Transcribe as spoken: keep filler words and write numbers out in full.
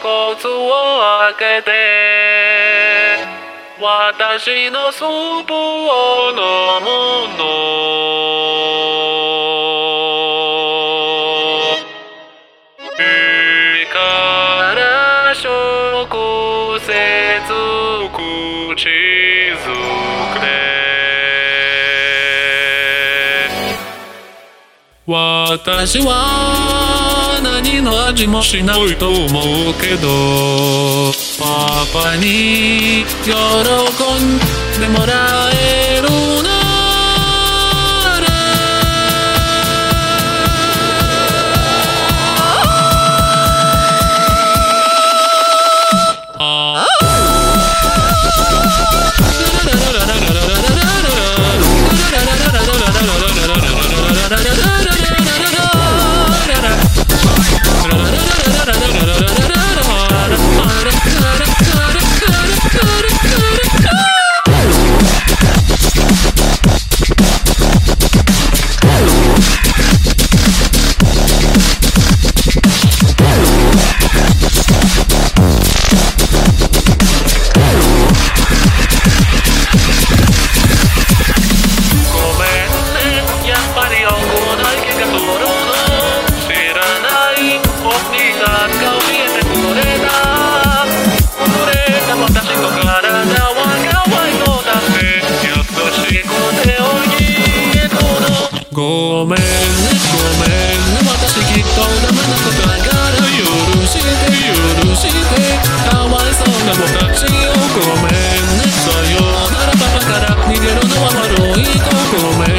骨を開けて私のスープを飲むの。いいから食せつ口づくれ。私は何の味もしないと思うけどパパに喜んでもらえるならあごめんね、ごめんね、私きっとダメなことだから許して、許して、かわいそうな僕たちをごめんね、さよならパパから逃げるのは悪い子ごめん